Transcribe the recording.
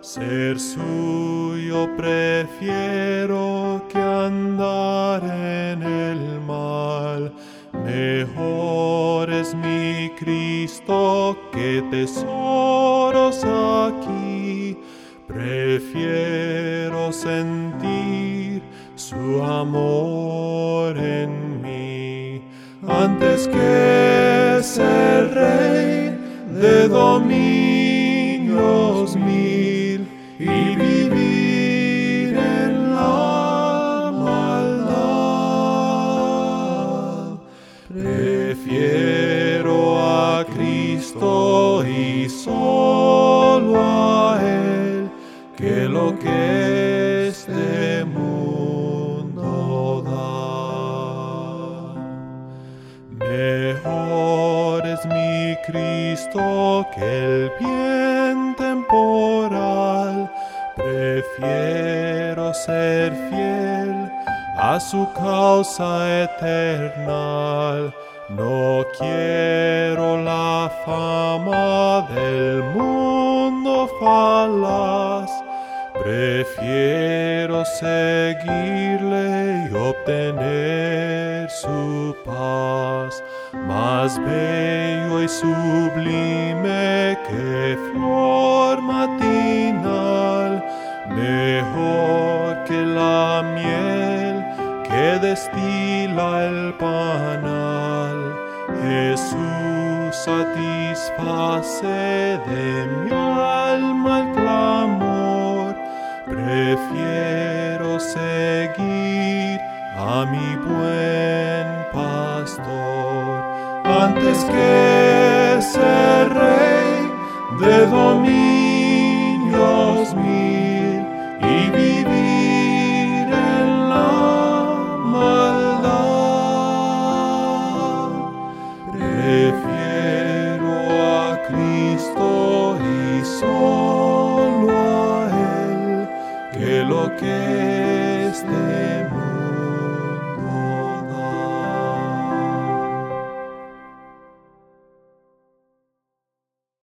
Ser suyo prefiero que andar en el mal. Mejor es mi Cristo que tesoros aquí. Prefiero sentir su amor en mí antes que ser rey de dominios mil y vivir en la maldad. Prefiero a Cristo y solo a Él que lo que este mundo da. Mejor es mi Cristo que el bien temporal. Prefiero ser fiel a su causa eterna. No quiero la fama del mundo falaz. Prefiero seguirle y obtener su paz, más bello y sublime que flor matinal, mejor que la miel que destila el panal. Jesús satisface de mi alma el clamor. Prefiero seguir a mi buen pastor antes que ser rey de dominios mil y vivir en la maldad. Prefiero a Cristo y solo a Él que lo que este mundo